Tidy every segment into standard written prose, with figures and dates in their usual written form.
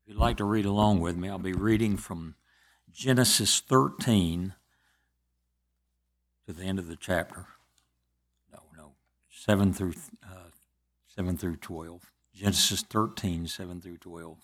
If you'd like to read along with me, I'll be reading from Genesis 13 to the end of the chapter. No, 7 through 12. Genesis 13, 7 through 12.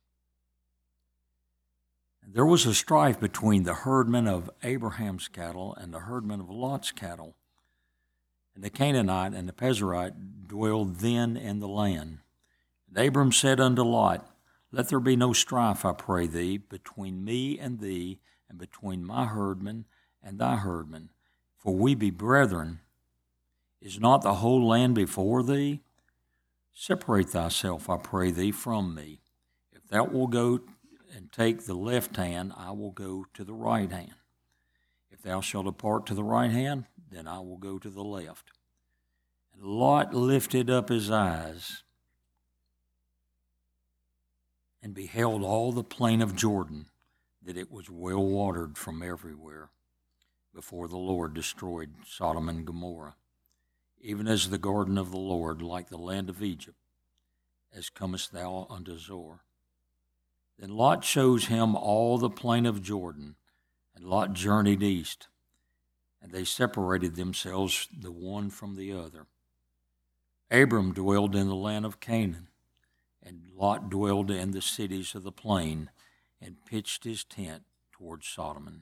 There was a strife between the herdmen of Abraham's cattle and the herdmen of Lot's cattle. And the Canaanite and the Perizzite dwelled then in the land. And Abram said unto Lot, Let there be no strife, I pray thee, between me and thee, and between my herdmen and thy herdmen, for we be brethren. Is not the whole land before thee? Separate thyself, I pray thee, from me. If thou wilt go and take the left hand, I will go to the right hand. If thou shalt depart to the right hand, then I will go to the left. And Lot lifted up his eyes and beheld all the plain of Jordan, that it was well watered from everywhere, before the Lord destroyed Sodom and Gomorrah, even as the garden of the Lord, like the land of Egypt, as comest thou unto Zoar. Then Lot shows him all the plain of Jordan, and Lot journeyed east, and they separated themselves the one from the other. Abram dwelled in the land of Canaan, and Lot dwelled in the cities of the plain, and pitched his tent toward Sodom.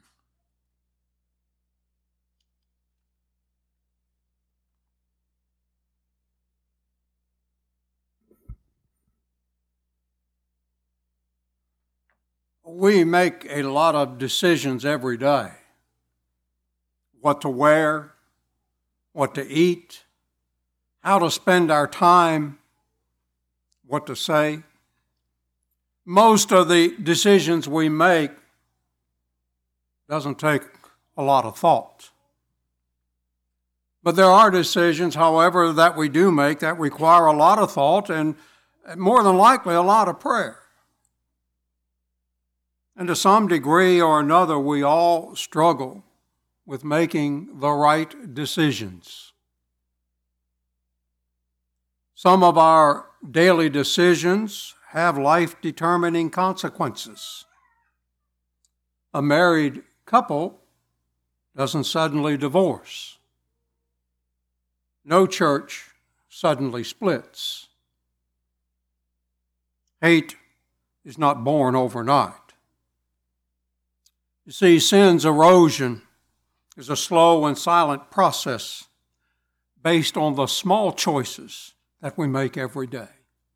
We make a lot of decisions every day. What to wear, what to eat, how to spend our time, what to say. Most of the decisions we make doesn't take a lot of thought. But there are decisions, however, that we do make that require a lot of thought and more than likely a lot of prayer. And to some degree or another, we all struggle with making the right decisions. Some of our daily decisions have life-determining consequences. A married couple doesn't suddenly divorce. No church suddenly splits. Hate is not born overnight. You see, sin's erosion is a slow and silent process based on the small choices that we make every day.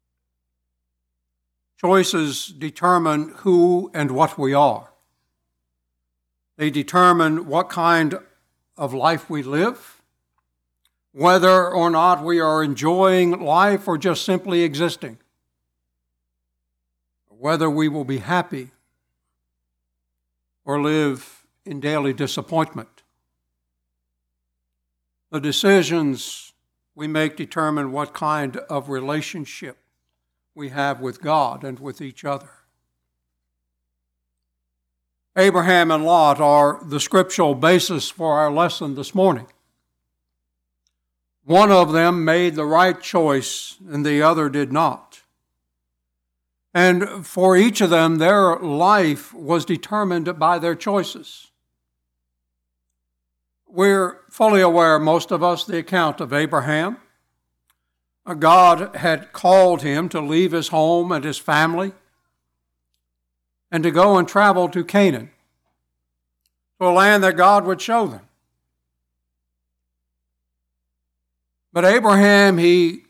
Choices determine who and what we are. They determine what kind of life we live, whether or not we are enjoying life or just simply existing, whether we will be happy or live in daily disappointment. The decisions we make determine what kind of relationship we have with God and with each other. Abraham and Lot are the scriptural basis for our lesson this morning. One of them made the right choice and the other did not. And for each of them, their life was determined by their choices. We're fully aware, most of us, the account of Abraham. God had called him to leave his home and his family and to go and travel to Canaan, to a land that God would show them. But Abraham, he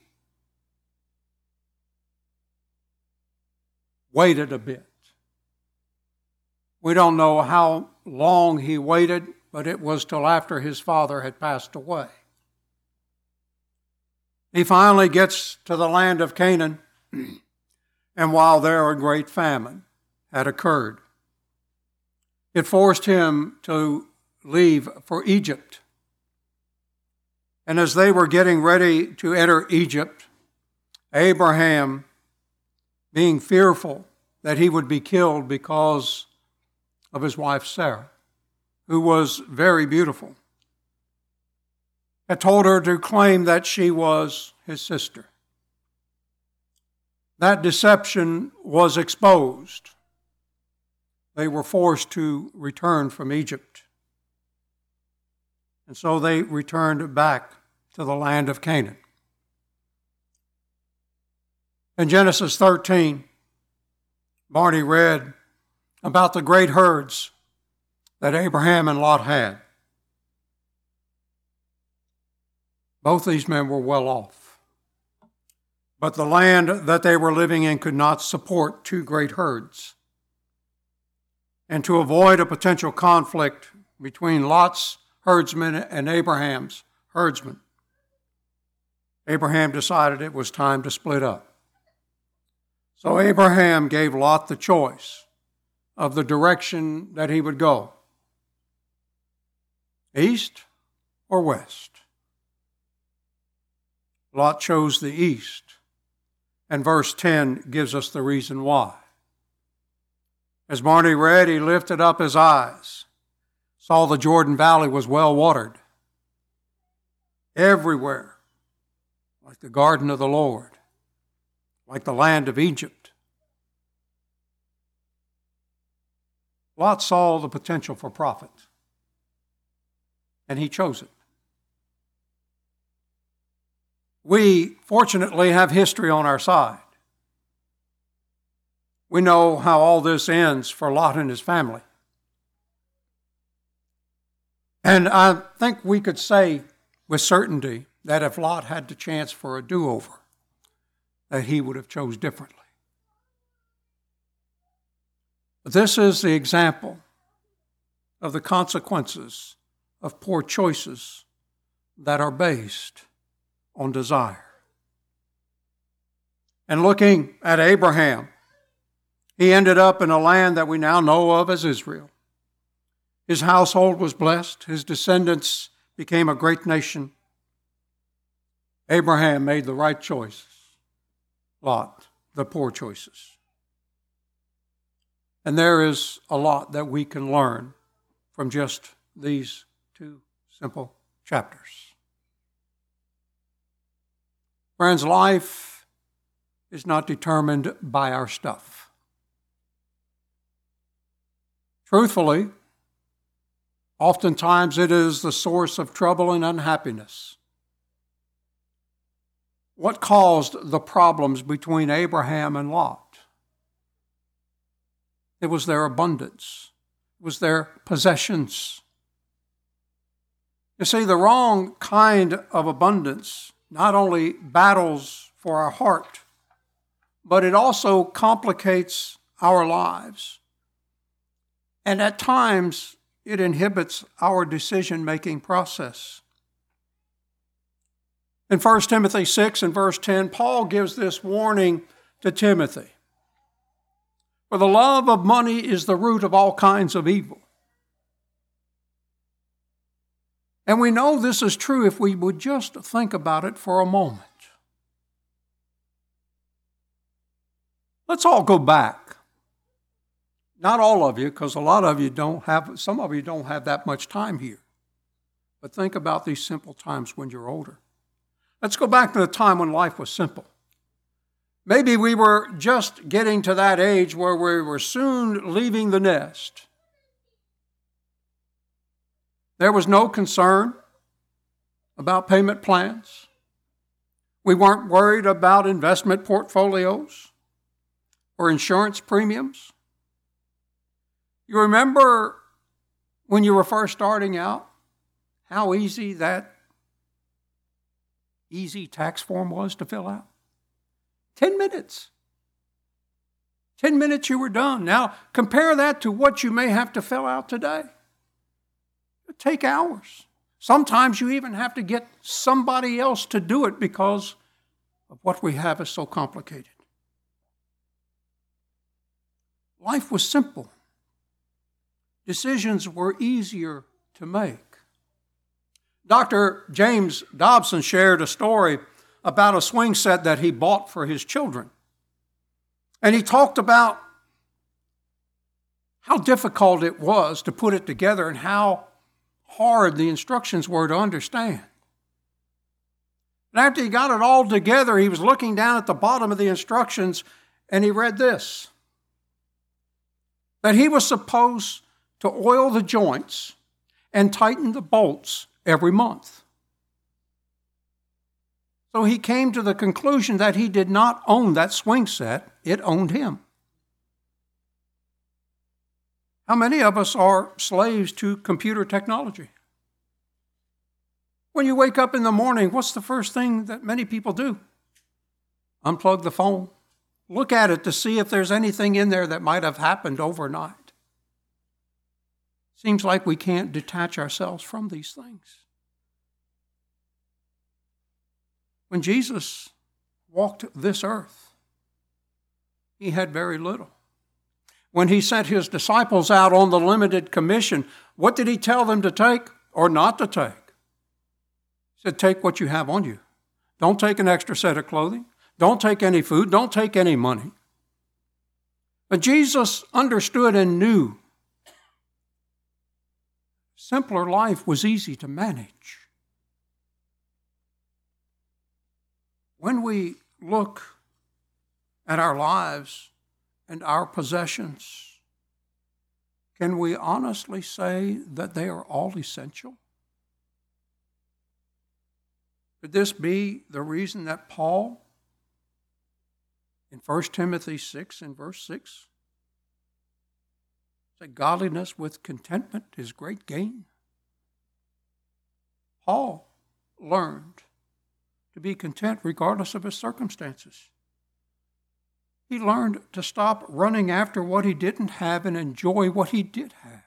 waited a bit. We don't know how long he waited, but it was till after his father had passed away. He finally gets to the land of Canaan, and while there a great famine had occurred, it forced him to leave for Egypt. And as they were getting ready to enter Egypt, Abraham, being fearful that he would be killed because of his wife Sarah, who was very beautiful, had told her to claim that she was his sister. that deception was exposed. They were forced to return from Egypt. And so they returned back to the land of Canaan. In Genesis 13, Barney read about the great herds that Abraham and Lot had. Both these men were well off, but the land that they were living in could not support two great herds. And to avoid a potential conflict between Lot's herdsmen and Abraham's herdsmen, Abraham decided it was time to split up. So Abraham gave Lot the choice of the direction that he would go, east or west. Lot chose the east, and verse 10 gives us the reason why. As Barney read, he lifted up his eyes, saw the Jordan Valley was well watered, everywhere, like the garden of the Lord, like the land of Egypt. Lot saw the potential for profit, and he chose it. We, fortunately, have history on our side. We know how all this ends for Lot and his family. And I think we could say with certainty that if Lot had the chance for a do-over, that he would have chose differently. But this is the example of the consequences of poor choices that are based on desire. And looking at Abraham, he ended up in a land that we now know of as Israel. His household was blessed. His descendants became a great nation. Abraham made the right choices. Lot, the poor choices. And there is a lot that we can learn from just these two simple chapters. Friends, life is not determined by our stuff. Truthfully, oftentimes it is the source of trouble and unhappiness. What caused the problems between Abraham and Lot? It was their abundance. It was their possessions. You see, the wrong kind of abundance not only battles for our heart, but it also complicates our lives. And at times, it inhibits our decision-making process. In 1 Timothy 6 and verse 10, Paul gives this warning to Timothy. For the love of money is the root of all kinds of evil. And we know this is true if we would just think about it for a moment. Let's all go back. Not all of you, because a lot of you some of you don't have that much time here. But think about these simple times when you're older. Let's go back to the time when life was simple. Maybe we were just getting to that age where we were soon leaving the nest. There was no concern about payment plans. We weren't worried about investment portfolios or insurance premiums. You remember when you were first starting out, how easy that easy tax form was to fill out? 10 minutes. 10 minutes you were done. Now compare that to what you may have to fill out today. It'll take hours. Sometimes you even have to get somebody else to do it because of what we have is so complicated. Life was simple. Decisions were easier to make. Dr. James Dobson shared a story about a swing set that he bought for his children. And he talked about how difficult it was to put it together and how hard the instructions were to understand. And after he got it all together, he was looking down at the bottom of the instructions and he read this, that he was supposed to oil the joints and tighten the bolts every month. So he came to the conclusion that he did not own that swing set, it owned him. How many of us are slaves to computer technology? When you wake up in the morning, what's the first thing that many people do? Unplug the phone. Look at it to see if there's anything in there that might have happened overnight. Seems like we can't detach ourselves from these things. When Jesus walked this earth, he had very little. When he sent his disciples out on the limited commission, what did he tell them to take or not to take? He said, take what you have on you. Don't take an extra set of clothing. Don't take any food. Don't take any money. But Jesus understood and knew simpler life was easy to manage. When we look at our lives and our possessions, can we honestly say that they are all essential? Could this be the reason that Paul, in 1 Timothy 6 and verse 6, said, godliness with contentment is great gain? Paul learned to be content regardless of his circumstances. He learned to stop running after what he didn't have and enjoy what he did have.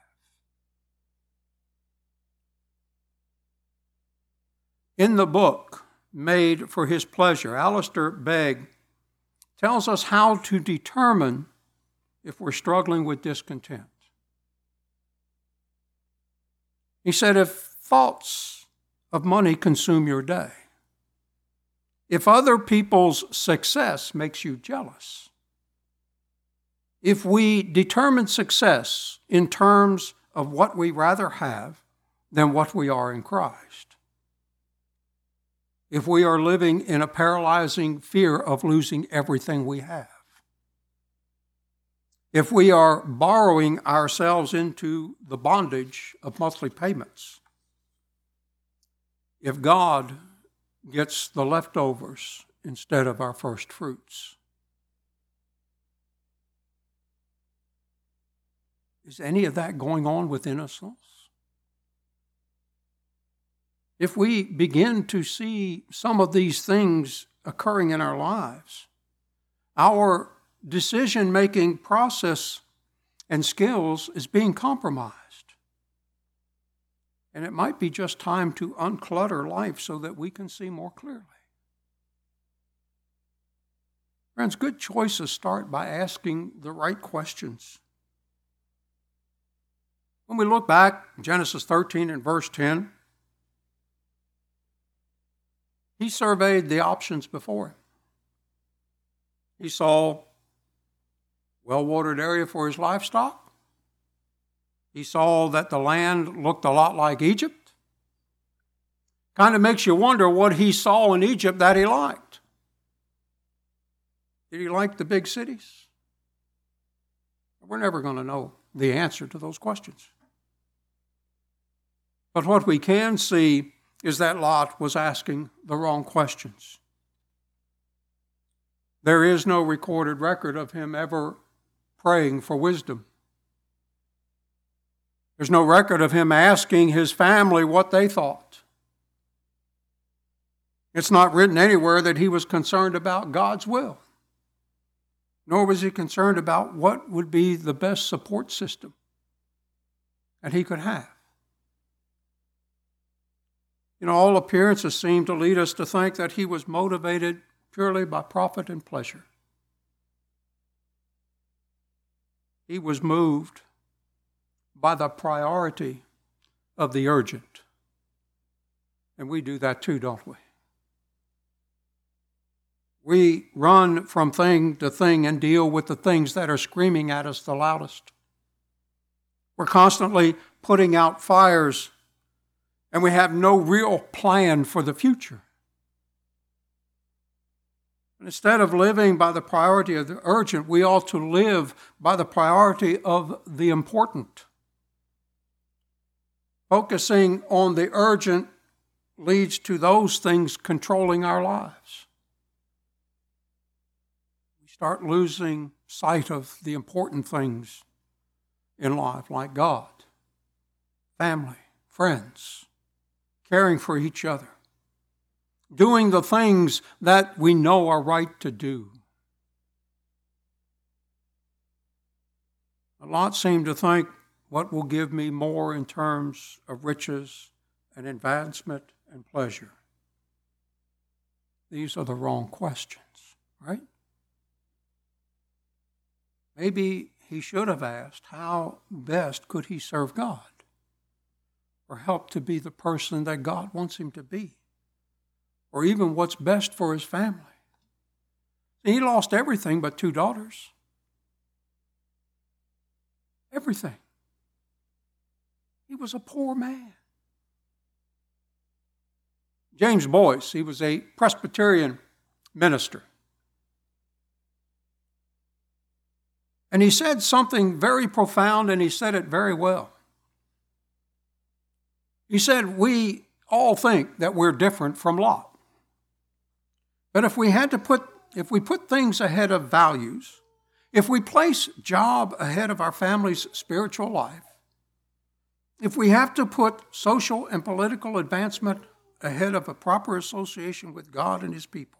In the book, Made for His Pleasure, Alistair Begg tells us how to determine if we're struggling with discontent. He said, if thoughts of money consume your day, if other people's success makes you jealous, if we determine success in terms of what we rather have than what we are in Christ, if we are living in a paralyzing fear of losing everything we have, if we are borrowing ourselves into the bondage of monthly payments, if God gets the leftovers instead of our first fruits, is any of that going on within us? If we begin to see some of these things occurring in our lives, our decision-making process and skills is being compromised. And it might be just time to unclutter life so that we can see more clearly. Friends, good choices start by asking the right questions. When we look back, Genesis 13 and verse 10, he surveyed the options before him. He saw well-watered area for his livestock. He saw that the land looked a lot like Egypt. Kind of makes you wonder what he saw in Egypt that he liked. Did he like the big cities? We're never going to know the answer to those questions. But what we can see is that Lot was asking the wrong questions. There is no recorded record of him ever praying for wisdom. There's no record of him asking his family what they thought. It's not written anywhere that he was concerned about God's will, nor was he concerned about what would be the best support system that he could have. All appearances seem to lead us to think that he was motivated purely by profit and pleasure. He was moved by the priority of the urgent. And we do that too, don't we? We run from thing to thing and deal with the things that are screaming at us the loudest. We're constantly putting out fires, and we have no real plan for the future. Instead of living by the priority of the urgent, we ought to live by the priority of the important. Focusing on the urgent leads to those things controlling our lives. We start losing sight of the important things in life, like God, family, friends, caring for each other, doing the things that we know are right to do. Lot seemed to think, what will give me more in terms of riches and advancement and pleasure? These are the wrong questions, right? Maybe he should have asked, how best could he serve God? Or help to be the person that God wants him to be? Or even what's best for his family? He lost everything but 2 daughters. Everything. He was a poor man. James Boyce, he was a Presbyterian minister. And he said something very profound, and he said it very well. He said, we all think that we're different from Lot. But if we put things ahead of values, if we place job ahead of our family's spiritual life, if we have to put social and political advancement ahead of a proper association with God and his people,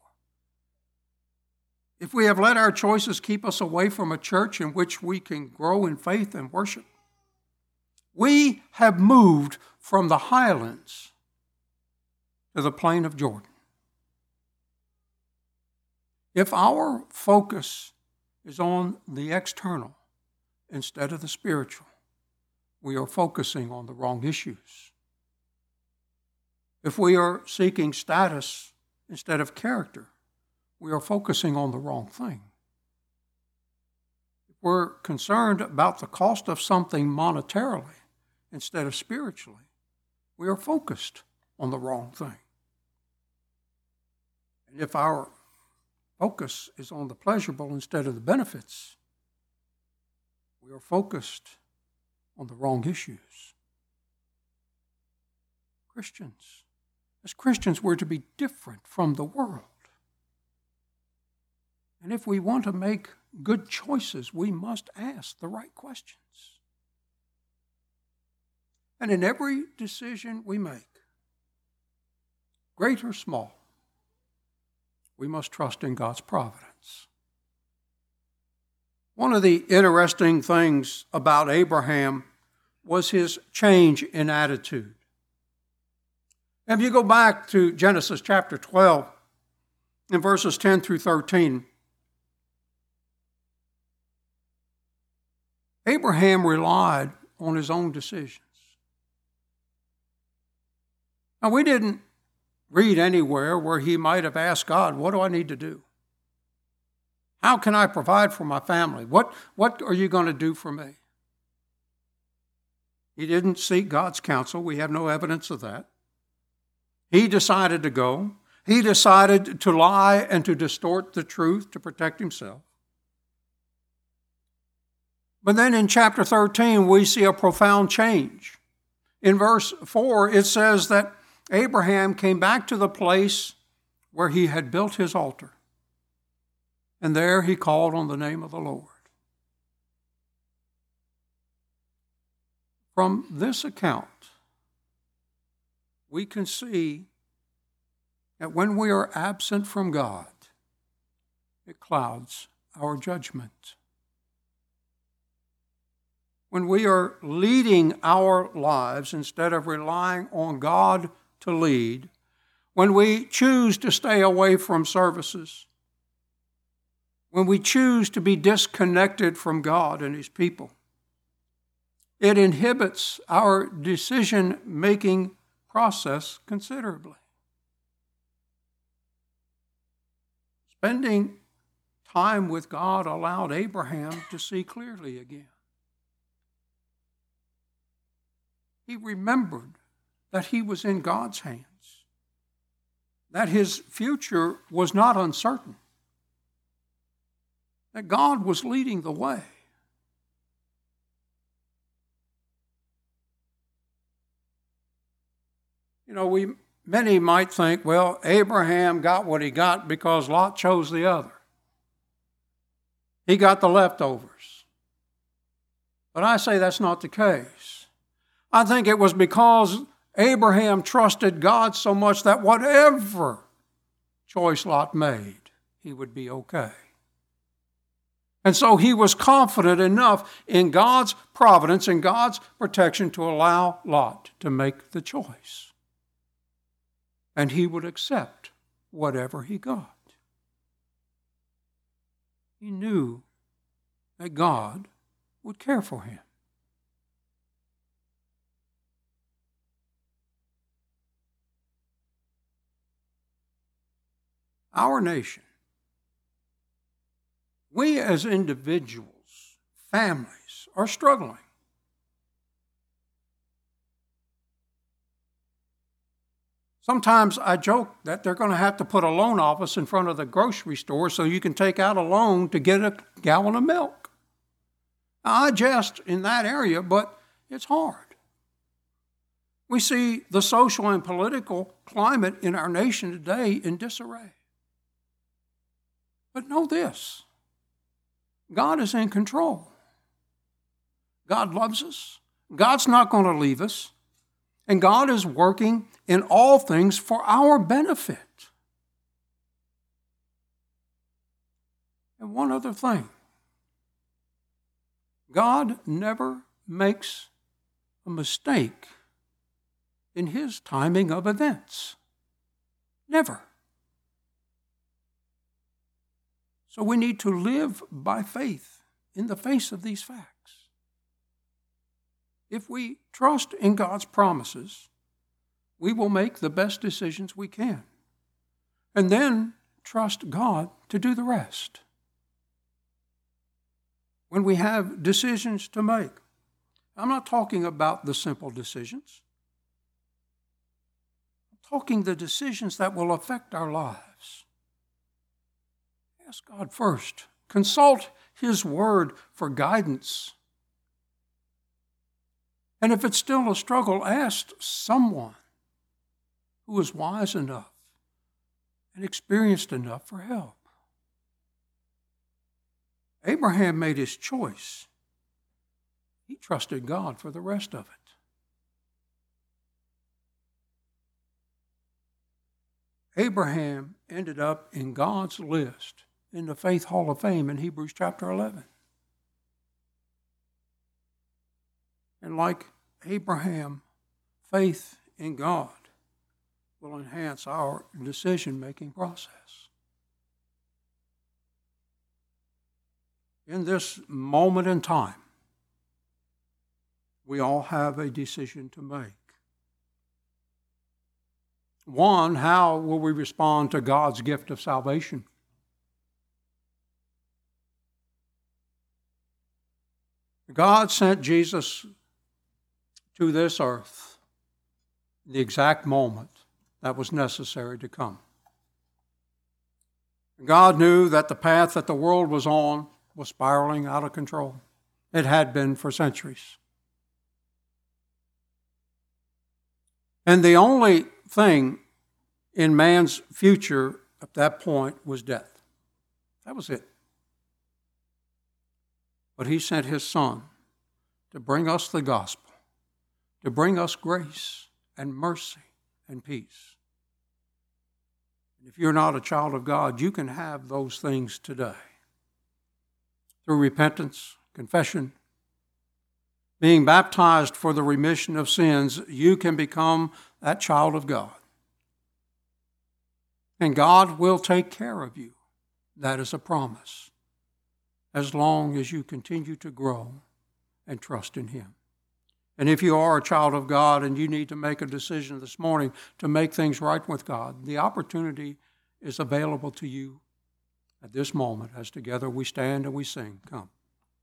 if we have let our choices keep us away from a church in which we can grow in faith and worship, we have moved from the highlands to the plain of Jordan. If our focus is on the external instead of the spiritual, we are focusing on the wrong issues. If we are seeking status instead of character, we are focusing on the wrong thing. If we're concerned about the cost of something monetarily instead of spiritually, we are focused on the wrong thing. And if our focus is on the pleasurable instead of the benefits, we are focused on the wrong issues. As Christians, we're to be different from the world. And if we want to make good choices, we must ask the right questions. And in every decision we make, great or small, we must trust in God's providence. One of the interesting things about Abraham was his change in attitude. If you go back to Genesis chapter 12, in verses 10 through 13, Abraham relied on his own decisions. Now, we didn't read anywhere where he might have asked God, what do I need to do? How can I provide for my family? What are you going to do for me? He didn't seek God's counsel. We have no evidence of that. He decided to go. He decided to lie and to distort the truth to protect himself. But then in chapter 13, we see a profound change. In verse 4, it says that Abraham came back to the place where he had built his altar. And there he called on the name of the Lord. From this account, we can see that when we are absent from God, it clouds our judgment. When we are leading our lives instead of relying on God to lead, when we choose to stay away from services, when we choose to be disconnected from God and his people, it inhibits our decision-making process considerably. Spending time with God allowed Abraham to see clearly again. He remembered that he was in God's hands, that his future was not uncertain, that God was leading the way. You know, many might think, well, Abraham got what he got because Lot chose the other. He got the leftovers. But I say that's not the case. I think it was because Abraham trusted God so much that whatever choice Lot made, he would be okay. And so he was confident enough in God's providence and God's protection to allow Lot to make the choice. And he would accept whatever he got. He knew that God would care for him. Our nation, we as individuals, families, are struggling. Sometimes I joke that they're going to have to put a loan office in front of the grocery store so you can take out a loan to get a gallon of milk. Now, I jest in that area, but it's hard. We see the social and political climate in our nation today in disarray. But know this, God is in control. God loves us. God's not going to leave us. And God is working in all things for our benefit. And one other thing. God never makes a mistake in His timing of events. Never. So we need to live by faith in the face of these facts. If we trust in God's promises, we will make the best decisions we can. And then trust God to do the rest. When we have decisions to make, I'm not talking about the simple decisions. I'm talking the decisions that will affect our lives. Ask God first. Consult His Word for guidance. And if it's still a struggle, ask someone who is wise enough and experienced enough for help. Abraham made his choice. He trusted God for the rest of it. Abraham ended up in God's list in the Faith Hall of Fame in Hebrews chapter 11. And like Abraham, faith in God will enhance our decision-making process. In this moment in time, we all have a decision to make. One, how will we respond to God's gift of salvation? God sent Jesus to this earth in the exact moment that was necessary to come. God knew that the path that the world was on was spiraling out of control. It had been for centuries. And the only thing in man's future at that point was death. That was it. But He sent His Son to bring us the gospel, to bring us grace and mercy and peace. And if you're not a child of God, you can have those things today. Through repentance, confession, being baptized for the remission of sins, you can become that child of God. And God will take care of you. That is a promise, as long as you continue to grow and trust in Him. And if you are a child of God and you need to make a decision this morning to make things right with God, the opportunity is available to you at this moment as together we stand and we sing, Come.